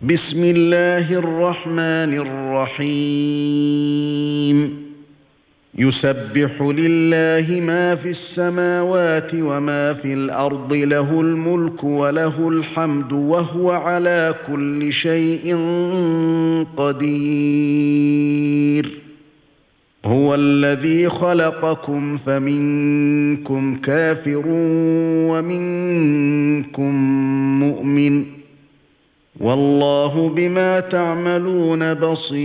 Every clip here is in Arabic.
بسم الله الرحمن الرحيم يسبح لله ما في السماوات وما في الأرض له الملك وله الحمد وهو على كل شيء قدير هو الذي خلقكم فمنكم كافر ومنكم مؤمن والله بما تعملون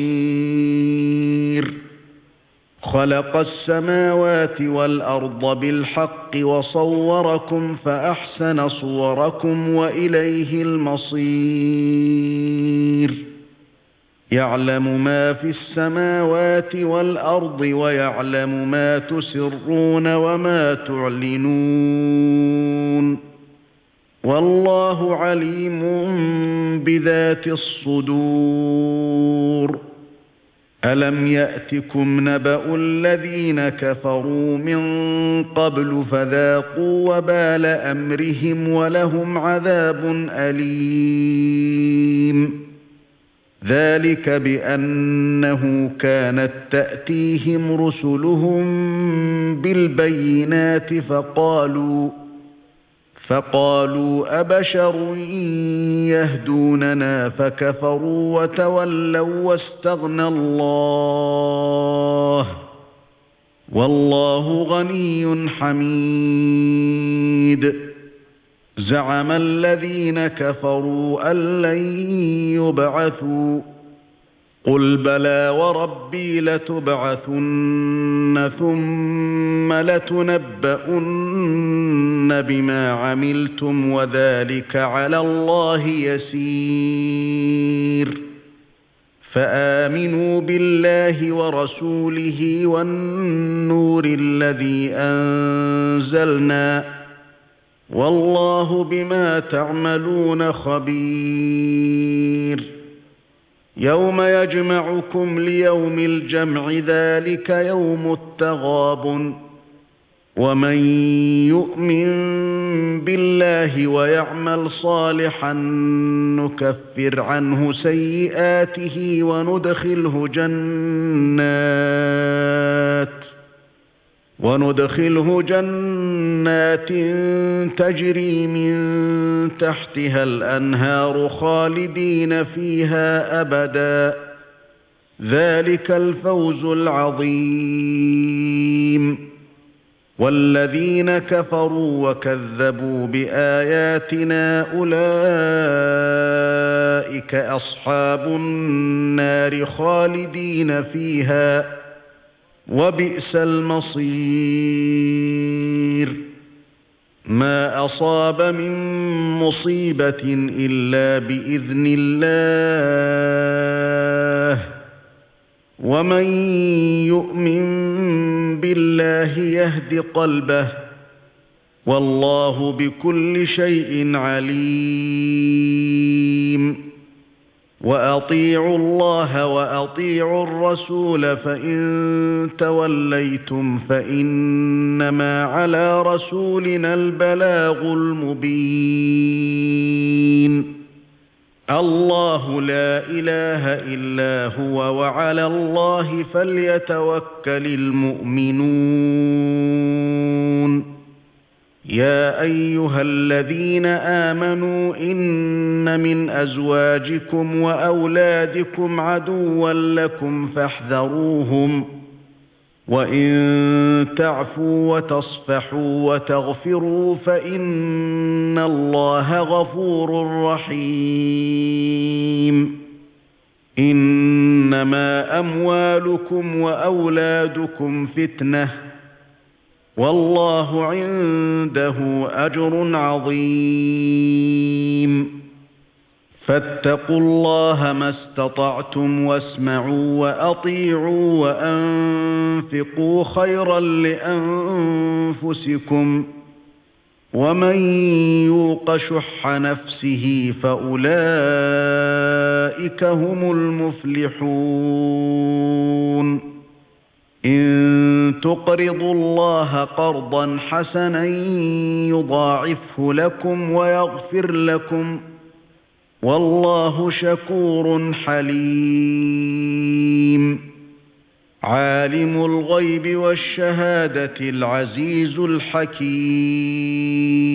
بصير خلق السماوات والأرض بالحق وصوركم فأحسن صوركم وإليه المصير يعلم ما في السماوات والأرض ويعلم ما تسرون وما تعلنون والله عليم بذات الصدور ألم يأتكم نبأ الذين كفروا من قبل فذاقوا وبال أمرهم ولهم عذاب أليم ذلك بأنه كانت تأتيهم رسلهم بالبينات فقالوا أبشر يهدوننا فكفروا وتولوا واستغنى الله والله غني حميد زعم الذين كفروا أن لن يبعثوا قل بلى وربي لتبعثن ثم لتنبؤن بما عملتم وذلك على الله يسير فآمنوا بالله ورسوله والنور الذي أنزلنا والله بما تعملون خبير يوم يجمعكم ليوم الجمع ذلك يوم التغابن ومن يؤمن بالله ويعمل صالحا نكفر عنه سيئاته وندخله جنات تجري من تحتها الأنهار خالدين فيها أبدا ذلك الفوز العظيم والذين كفروا وكذبوا بآياتنا أولئك أصحاب النار خالدين فيها وبئس المصير ما أصاب من مصيبة إلا بإذن الله ومن يؤمن بالله يهد قلبه والله بكل شيء عليم وأطيعوا الله وأطيعوا الرسول فإن توليتم فإنما على رسولنا البلاغ المبين الله لا إله إلا هو وعلى الله فليتوكل المؤمنون يا أيها الذين آمنوا إن من أزواجكم وأولادكم عدوا لكم فاحذروهم وإن تعفوا وتصفحوا وتغفروا فإن الله غفور رحيم إنما أموالكم وأولادكم فتنة والله عنده أجر عظيم فاتقوا الله ما استطعتم واسمعوا وأطيعوا وأنفقوا خيرا لأنفسكم ومن يوق شح نفسه فأولئك هم المفلحون إن تقرضوا الله قرضا حسنا يضاعفه لكم ويغفر لكم والله شكور حليم عالم الغيب والشهادة العزيز الحكيم